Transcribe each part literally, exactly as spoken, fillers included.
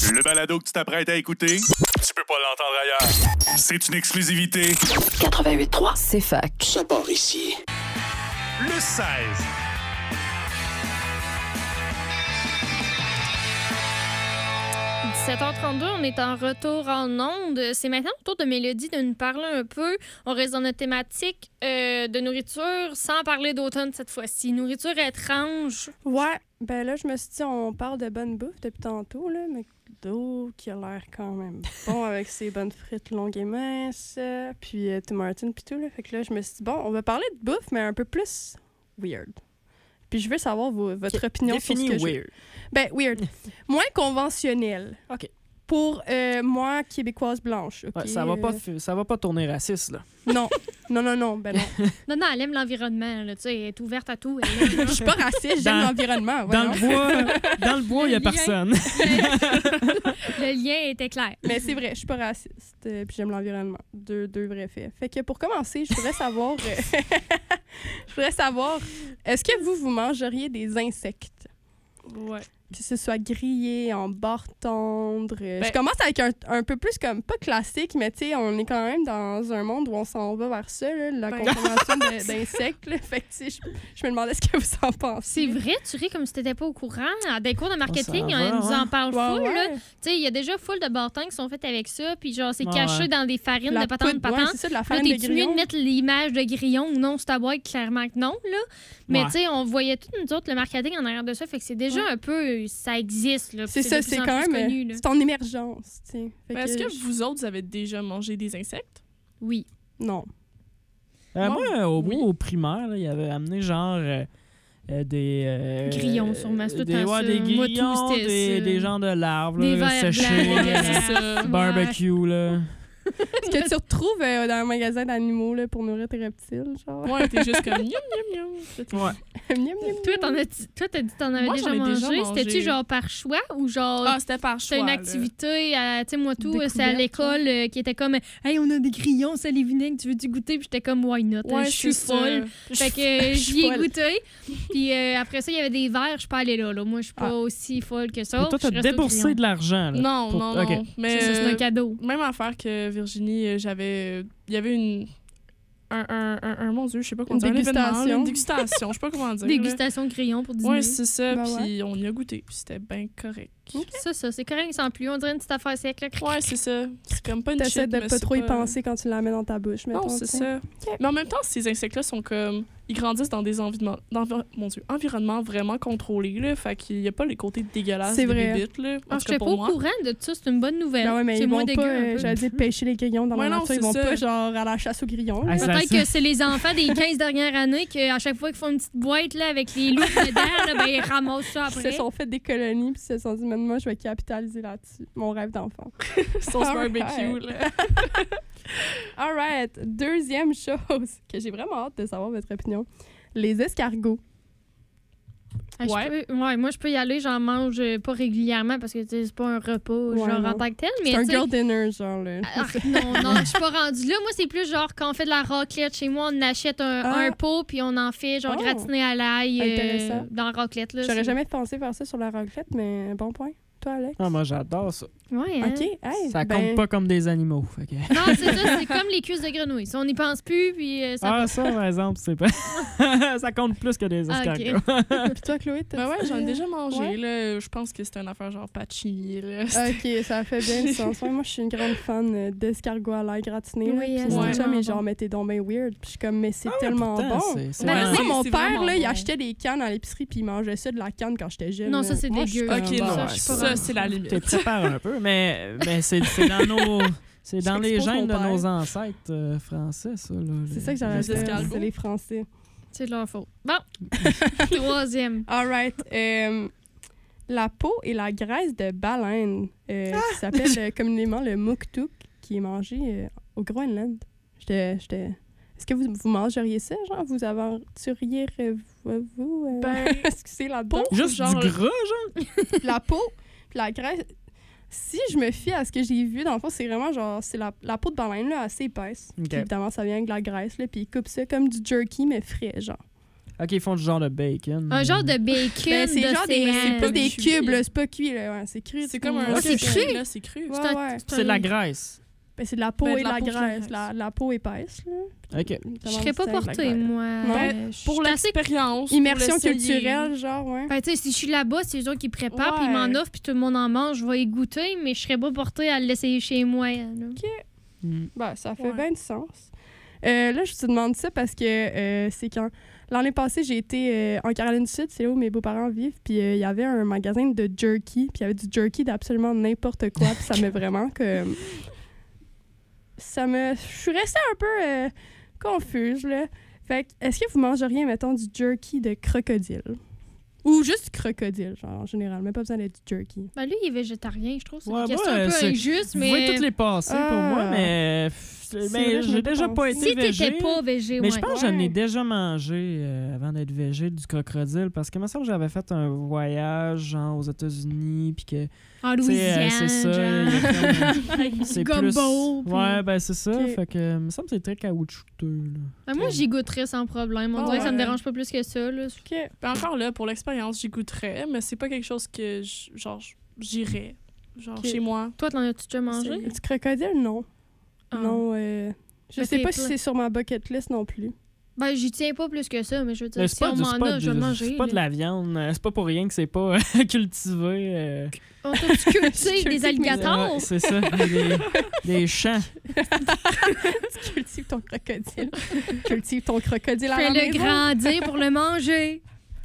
Le balado que tu t'apprêtes à écouter, tu peux pas l'entendre ailleurs. C'est une exclusivité. quatre-vingt-huit trois, C'est fac. ça part ici. Le seize. dix-sept heures trente-deux, on est en retour en ondes. C'est maintenant au tour de Mélodie de nous parler un peu. On reste dans notre thématique euh, de nourriture sans parler d'automne cette fois-ci. Nourriture étrange. Ouais, ben là, je me suis dit, on parle de bonne bouffe depuis tantôt, là, mais d'eau qui a l'air quand même bon avec ses bonnes frites longues et minces, euh, puis euh, Tim Martin, puis tout, là. Fait que là, je me suis dit, bon, on va parler de bouffe, mais un peu plus weird. Puis je veux savoir vos- votre Okay. opinion Définis sur ce que weird. je... Ben, weird. Moins conventionnel. OK. Pour euh, moi, québécoise blanche. OK? Ouais, ça va pas Euh, f- ça va pas tourner raciste, là. Non. Non, non, non. Ben non. Non, non, elle aime l'environnement. Là, tu sais, elle est ouverte à tout. Elle aime- Je suis pas raciste, j'aime Dans- l'environnement. Dans voyons. le bois, dans le bois, il y a Le lien. personne. Le lien était clair. Mais c'est vrai, je suis pas raciste. euh, Puis j'aime l'environnement. Deux, deux vrais faits. Fait que pour commencer, je voudrais savoir... euh, je voudrais savoir, est-ce que vous, vous mangeriez des insectes? Ouais. Que ce soit grillé, en barre tendre. euh, Ben- je commence avec un, un peu plus comme, pas classique, mais tu sais, on est quand même dans un monde où on s'en va vers ça, là, la Ben- consommation de- d'insectes. là. Fait que tu sais, je, je me demandais ce que vous en pensez. C'est vrai, tu ris comme si t'étais pas au courant. À des cours de marketing, Oh, ça va, on nous ouais. en parle Ouais, full. ouais. là. Tu sais, il y a déjà full de bâtons qui sont faits avec ça, puis genre, c'est Ouais, caché ouais. dans des farines La de patente de poudre, ouais, patente. c'est ça, de la Là, farine de t'es-tu mieux grillon. de mettre l'image de grillon ou non sur ta boîte? Clairement que non, là. Mais Ouais. tu sais, on voyait tout, nous autres, le marketing en arrière de ça, fait que c'est déjà Ouais. un peu... Ça existe, là. C'est puis ça, de plus c'est en quand plus même... connu, euh, là. c'est en émergence, tu sais. Fait Mais Est-ce que je- vous autres, vous avez déjà mangé des insectes? Oui. Non. Euh, Non. moi, au, Oui. au primaire, là, il avait amené genre euh, euh, des... euh, Grillons, sûrement, c'est tout le des, temps ouais, ça. des Moi, tout, grillons, c'était des, ça. des genres de larves, Des là, vers séchés, blancs, euh, c'est ça. barbecue, là. Ce que tu retrouves euh, dans un magasin d'animaux là, pour nourrir tes reptiles, genre. Ouais, t'es juste comme miam, miam, miam. C'est tout. Ouais. Miam, miam, Toi, miam. t'en as, toi, t'as dit que t'en avais Moi, déjà, j'en ai mangé. déjà C'était-tu mangé. genre par choix ou genre... Ah, c'était par choix. C'était une là. activité, à, tu sais, moi tout, c'est à Découverte, l'école euh, qui était comme « Hey, on a des grillons, ça les vinaigres, tu veux-tu goûter? » Puis j'étais comme « Why not? Ouais, Je suis c'est ça. folle. » Fait que euh, Je suis j'y ai folle. goûté. Puis euh, après ça, il y avait des verres, je suis pas allée là. là. Moi, je suis pas Ah. aussi folle que ça. Mais toi, Je t'as reste au déboursé grillon. de l'argent, là. Non, pour- non, non. OK. Mais C'est ça, c'est un euh, cadeau. même affaire que Virginie, euh, j'avais... Il y avait une... Un, un, un, un- mon Dieu, je sais pas comment Une dire. un événement, dégustation. là, Une dégustation, je sais pas comment dire. là. Dégustation de grillon pour dîner. Ouais, c'est ça. Ben Puis on y a goûté. Puis c'était bien correct. Ça, ça, c'est correct sans plus. On dirait une petite affaire sec. Là. Ouais, c'est ça. C'est comme pas une T'essaies shit, de mais pas c'est trop y penser quand tu la mets dans ta bouche, mettons. Non, c'est tu sais. ça. Mais en même temps, ces insectes-là sont comme... Ils grandissent dans des environnements, dans, mon Dieu, environnements vraiment contrôlés, là. Fait qu'il n'y a pas les côtés dégueulasses C'est des vrai. bébites, là. En Ah, tout je cas, n'étais pas pour au moi. courant de ça. C'est une bonne nouvelle. Ben ouais, mais c'est ils moins vont dégueu pas, un euh, peu. j'allais dire, pêcher les grillons dans Ouais, la non, nature. Ils c'est vont ça. pas, genre, à la chasse aux grillons. Ah, là. ça- Peut-être que c'est les enfants des quinze dernières années qu'à chaque fois qu'ils font une petite boîte là, avec les loups dedans, là, ben, ils ramassent ça Ils après. se sont fait des colonies, puis ils se sont dit, maintenant, je vais capitaliser là-dessus. Mon rêve d'enfant. Sauce Alright. barbecue, là. All right. Deuxième chose que j'ai vraiment hâte de savoir votre opinion. Les escargots. Ah, je Ouais. peux- ouais, moi, je peux y aller. J'en mange euh, pas régulièrement parce que tu sais, c'est pas un repas Ouais, genre non. en tant que tel. Mais C'est un tu sais, girl dinner, genre, là. ah, non, non, je suis pas rendue là. Moi, c'est plus genre quand on fait de la raclette chez moi, on achète un, Ah. un pot puis on en fait genre Oh. gratiné à l'ail euh, Intéressant. dans la raclette. Là, J'aurais c'est- jamais pensé faire ça sur la raclette, mais bon point. Toi, Alex? Ah, moi, j'adore ça. Ouais, hein? OK. Hey, Ça ben, compte pas comme des animaux. Fait que... Non, c'est ça, c'est comme les cuisses de grenouille. Ça, on n'y pense plus, puis euh, ça Ah, ça, par exemple, c'est pas... ça compte plus que des Ah, ok. escargots. Puis toi, Chloé, t'as Ben ouais, j'en ai déjà mangé, Ouais. là. Je pense que c'était une affaire genre patchy, là. OK, ça fait bien du sens. Ouais, moi, je suis une grande fan euh, d'escargots à l'ail gratiné. Oui, là, puis elles mon sont chum vraiment est genre, bon. mais t'es donc bien weird. Puis je suis comme, mais c'est Ah ouais, tellement pourtant, bon. c'est- c'est Ben, vraiment- c'est- Moi, mon c'est père, vraiment là, il bon. achetait des cannes à l'épicerie, puis il mangeait ça de la canne quand j'étais jeune. Non, là. ça, c'est Moi, je suis dégueu. comme, Ok, bon, non, ça, je suis pas ça, rendue. c'est la Tu limite. te prépares un peu, mais, mais c'est c'est dans nos... C'est dans les J'expose gènes mon de père. nos ancêtres euh, français, ça. Là, C'est les- ça que j'allais Les dire. escargots. C'est les Français. C'est de leur faute. Bon, troisième. All right. euh, la peau et la graisse de baleine, euh, Ah! qui s'appelle euh, communément le muktuk, qui est mangé euh, au Groenland. J'étais... j'étais... Est-ce que vous, vous mangeriez ça, genre? Vous aventuriez, vous, vous euh, Ben, est-ce que c'est là-dedans? Juste genre- du gras, genre? La peau, puis la graisse... Si je me fie à ce que j'ai vu, dans le fond, c'est vraiment genre... C'est la, la peau de baleine, là, assez épaisse. OK. Puis évidemment, ça vient avec de la graisse, là, puis ils coupent ça comme du jerky, mais frais, genre. Ok, ils font du genre de bacon. Un genre de bacon Ben, c'est genre des, d'océan. c'est pas des Cuit. cubes, là, c'est pas cuit, là. Ouais, c'est cru. C'est tu comme vois. un Ah, c'est steak, cru? là, c'est cru. Ouais, C'est un- ouais. C'est de la graisse. Ben, c'est de la peau Ben, de et de la la peau, graisse. je La, la peau épaisse, là. Ok. Je serais pas portée, moi. Non. Euh, je Pour suis assez- l'expérience. Immersion pour l'essayer. culturelle, genre, ouais. Ben, tu sais, si je suis là-bas, c'est eux autres qui préparent, puis ils Ouais. m'en offrent, puis tout le monde en mange, je vais y goûter, mais je serais pas portée à l'essayer chez moi. là. Mm. Ben, ça fait Ouais. bien du sens. Euh, là, je te demande ça parce que euh, c'est quand... L'année passée, j'ai été euh, en Caroline du Sud, c'est là où mes beaux-parents vivent, puis euh, il y avait un magasin de jerky, puis il y avait du jerky d'absolument n'importe quoi, puis ça m'a vraiment comme... Ça me... Je suis restée un peu euh, confuse, là. Fait que, est-ce que vous mangeriez, mettons, du jerky de crocodile? Ou juste du crocodile, genre, en général, mais pas besoin d'être du jerky. Ben, lui, il est végétarien, je trouve. C'est Ouais, une question moi, un peu c'est- injuste, Vous mais. pouvez toutes les passer pour Ah. moi, mais, C'est vrai, mais je l'ai j'ai pas déjà pas pensé. été Si végé. t'étais pas végé, Mais ouais. je pense que j'en ai Ouais. déjà mangé euh, avant d'être végé du crocodile parce que moi ça j'avais fait un voyage genre aux États-Unis puis que En tu sais, euh, Louisiane, c'est ça, genre. il y a comme, Avec du c'est gumbo. plus puis- ouais ben c'est ça Ok. fait que euh, me semble que c'est très caoutchouteux là. Ben, moi, j'y goûterais sans problème. On Ah dirait que ça me ouais. dérange pas plus que ça. Là. OK. Ben encore là, pour l'expérience, j'y goûterais, mais c'est pas quelque chose que, je- genre, j'irais. Genre, Ok. chez moi. Toi, t'en as-tu déjà mangé? C'est- Du crocodile, non. Ah. Non, euh, je Mais sais t'es pas pas- si c'est sur ma bucket list non plus. Ben, j'y tiens pas plus que ça, mais je veux dire, Mais si c'est pas, on du- m'en c'est pas a, je vais du- le manger. c'est pas de là. la viande euh, c'est pas pour rien que c'est pas cultivé euh, On t'a cultivé des cultives mes- alligators. ouais, c'est ça des, des champs. Cultive ton crocodile. Cultive ton crocodile à la Fais-le maison. grandir pour le manger.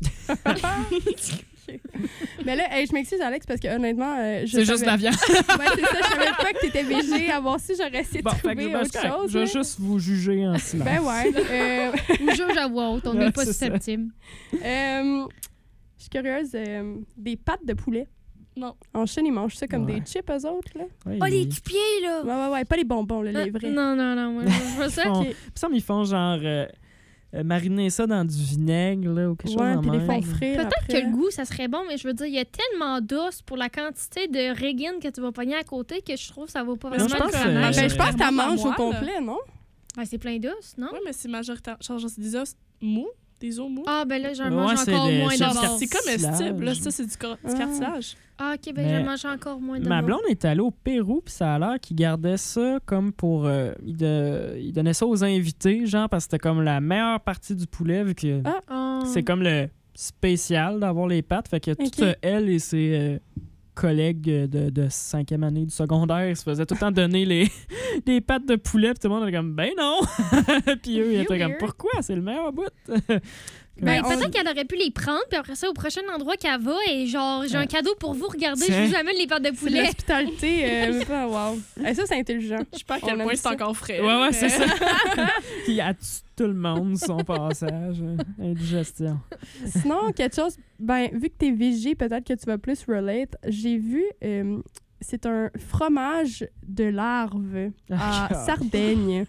Mais là, hey, je m'excuse, Alex, parce que honnêtement, euh, je C'est juste savais- la viande. Ouais, c'est ça. Je savais pas que t'étais végé. À voir si j'aurais essayé de Bon, fait que trouver ben, autre c'est correct. chose. Je vais là. juste vous juger en silence. Ben ouais. Euh, Ou juge à voix haute, on Ouais, n'est pas c'est ça. susceptible. euh, je suis curieuse. euh, des pâtes de poulet. Non. En Chine, ils mangent ça comme Ouais. des chips, eux autres, là. Ouais, Oh, les ils- petits pieds, là! Ouais, ouais, ouais. Pas les bonbons, là, les Ah, vrais. Non, non, non, moi, je veux ça. font- Ok. Il me semble qu'ils font genre euh, euh, mariner ça dans du vinaigre là, ou quelque Ouais, chose puis de les font même. frire Peut-être que après. le goût, ça serait bon, mais je veux dire, il y a tellement d'os pour la quantité de régine que tu vas pogner à côté que je trouve que ça vaut pas Mais Non, vraiment je pense le que- fromage. Ben, je pense que t'as Vraiment manges au moelle. complet, non? Ben, c'est plein d'os, non? Ouais, mais c'est majoritaire. Genre, c'est des os mous, des os mous. Ah, ben là, j'en Ouais, mange c'est encore des- moins c'est de du bord. C'est comestible, là. cartilage. Ça, c'est du, cor- du Ah. cartilage. Ah, ok, ben Mais je mange encore moins de Ma bord. blonde est allée au Pérou, puis ça a l'air qu'ils gardaient ça comme pour. Euh, ils, de- ils donnaient ça aux invités, genre, parce que c'était comme la meilleure partie du poulet, vu que Ah. Ah. c'est comme le spécial d'avoir les pâtes. Fait que Ok. toute euh, elle et ses euh, collègues de, de cinquième année du secondaire se faisaient tout le temps donner les, les pâtes de poulet, puis tout le monde était comme, ben non! Puis eux, ils You étaient comme, weird. pourquoi? C'est le meilleur bout! Ben, Ben, on- peut-être qu'elle aurait pu les prendre, puis après ça, au prochain endroit qu'elle va, et genre, j'ai un Ouais. cadeau pour vous, regardez, Tiens. je vous amène les pâtes de C'est poulet. l'hospitalité. Euh, mais pas, wow. Eh, ça, c'est intelligent. Je sais pas à On quel aime point c'est ça. encore frais. Ouais, ouais, mais- c'est ça. Puis il a tué tout le monde, son passage. euh, Indigestion. Sinon, quelque chose, ben, vu que t'es végé, peut-être que tu vas plus relate. J'ai vu, euh, c'est un fromage de larves à Ah, Sardaigne.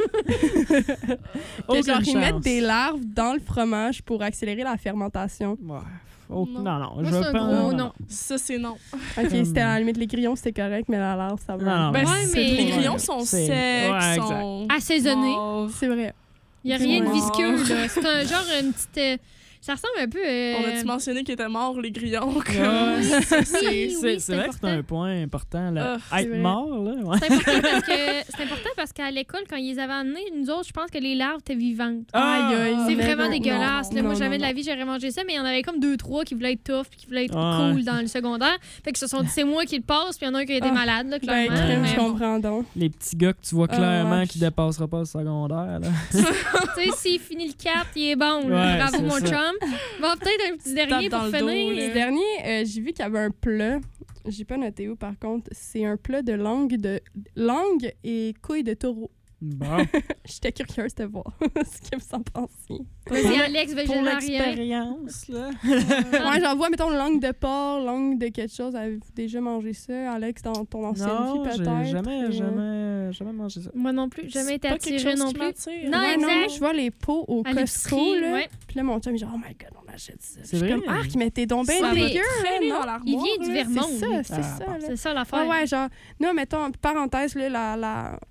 Que aucune genre, ils mettent chance. des larves dans le fromage pour accélérer la fermentation. Ouais. Au- Non. Non, non. Moi, je c'est un pense- gros non, non. Ça, c'est non. Ok, Comme- c'était à la limite les grillons, c'était correct, mais la larve, ça va. Non, non, Ben, Ouais, c'est- mais- les grillons sont C'est- secs, ouais, exact. sont Assaisonné. morts. C'est vrai. Il n'y a rien de Ouais. visqueux, là. C'est un genre, une petite. euh, ça ressemble un peu. euh, On a-tu mentionné qu'ils étaient morts, les grillons? Ouais. comme- Ça, c'est- Oui, C'est oui, c'est vrai que c'est important. un point important. Là. Ah, c'est Être vrai. mort, là. Ouais. C'est important parce que c'est important parce qu'à l'école, quand ils les avaient amenés, nous autres, je pense que les larves étaient vivantes. Ah, Aïe, aïe, C'est mais vraiment non, dégueulasse. non, là. Moi, non, jamais non, de la vie, j'aurais mangé ça, mais il y en avait comme deux, trois qui voulaient être tough puis qui voulaient être Ah, cool ouais. dans le secondaire. Fait que se sont dit, c'est moi qui le passe, puis il y en a un qui a été Ah. malade, là, Ben, clairement. crème, mais je bon. comprends donc. Les petits gars que tu vois Ah, clairement ouais. qui dépassera pas le secondaire. Là. Tu sais, s'il finit le cap, il est bon. là. Ouais, Bravo, c'est mon ça. chum. Bon, peut-être un petit dernier Tape pour dans le dos, finir. là. Ce dernier, euh, j'ai vu qu'il y avait un plat. J'ai pas noté où, par contre. C'est un plat de langue de langue et couilles de taureau. Bon. J'étais curieuse de voir ce que vous en pensiez. Vas-y, Alex, Pour végétarien. l'expérience, là. Ouais, j'en vois, mettons, langue de porc, langue de quelque chose. Avez-vous déjà mangé ça, Alex, dans ton ancienne Non, vie, j'ai peut-être? jamais, Euh, jamais, jamais mangé ça. Moi non plus, jamais C'est été pas quelque attirée chose non qui plus. m'attire. Non, Ouais, non, exact. moi, je vois les pots au À Costco, l'épicerie, là. ouais. Puis là, mon chum, il dit « Oh my God, on achète ça. » C'est Je suis vrai? comme « Arc, mais t'es donc bien Ça, mais- dégueu, Traîné non? dans l'armoire. Il vient du là. Vermont. C'est ça, lui. c'est Ah, ça, bon. là. C'est ça l'affaire. Ouais, ouais, genre, nous, mettons, parenthèse, là, la, la...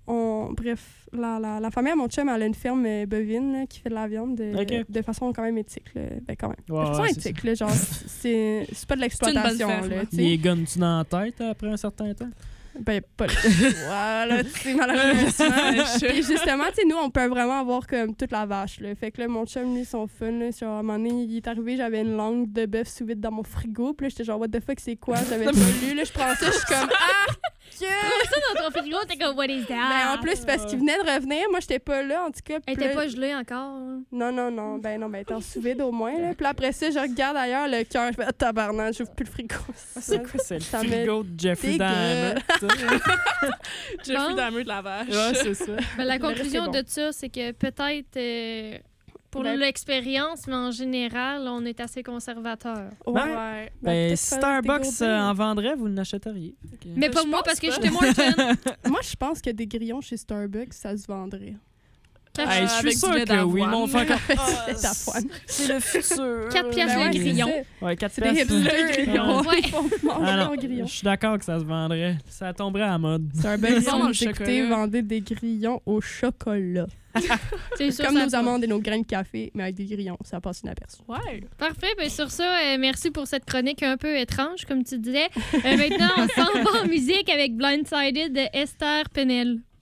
on, bref, la, la, la famille à mon chum, elle a une ferme euh, bovine là, qui fait de la viande de, Ok. de façon quand même éthique. Là. Ben, quand même. Ouais, de façon ouais, c'est éthique, là, genre, c'est, c'est pas de l'exploitation. ferme. Là, tu sais. Les guns-tu dans la tête après un certain temps? Ben, pas le... voilà, tu sais, malheureusement. Puis justement, tu sais, nous, on peut vraiment avoir comme toute la vache, là. Fait que là, mon chum, lui, son fun, là, sur un moment donné, il est arrivé, j'avais une langue de bœuf sous vide dans mon frigo. Puis là, j'étais genre, what the fuck, c'est quoi? J'avais pas lu, là, je prends ça, je suis comme, ah! Que... Ça, dans ton frigo, t'es comme, what is that? Ben, en plus, c'est parce qu'il venait de revenir. Moi, j'étais pas là, en tout cas. Elle Puis était là- pas gelée encore. hein. Non, non, non. Ben, non, ben, elle était en sous vide au moins, là. Puis là, après ça, je regarde ailleurs le cœur, je fais, ah, tabarnak, j'ouvre plus le frigo. C'est quoi? C'est le Ça frigo de Jeffrey dégueu. Dahmer. ça? Jeffrey Bon. Dahmer de la vache. Ouais, c'est ça. Ben, la Le reste, conclusion c'est de ça, c'est que peut-être euh, pour Ben- l'expérience, mais en général, on est assez conservateur. Ouais. Ouais. Ben, peut-être si faire Starbucks des euh, gros en vendrait, vous n'achèteriez. Fait que- Mais Euh, pas je moi, pense parce que pas. j'étais moins jeune. Moi, je pense que des grillons chez Starbucks, ça se vendrait. Hey, je suis avec du sûr lait que oui, d'avoine. mon frère. C'est ta foine. C'est le futur. Quatre piastres Ben le ouais, grillon. c'est ça. Ouais, quatre C'est des piastres. hipsters. Ils Ouais. vont Ouais. ils vont manger Ah leur non, grillon. je suis d'accord que ça se vendrait. Ça tomberait à la mode. Starbucks, Ils on vendent nous le écoutait, chocolat. vendait des grillons au chocolat. C'est sûr, Comme ça nos passe. amandes et nos grains de café, mais avec des grillons. Ça passe inaperçu. Ouais. Parfait. Ben sur ça, euh, merci pour cette chronique un peu étrange, comme tu disais. Euh, maintenant, on s'en va en musique avec Blindsided de Esther Penel.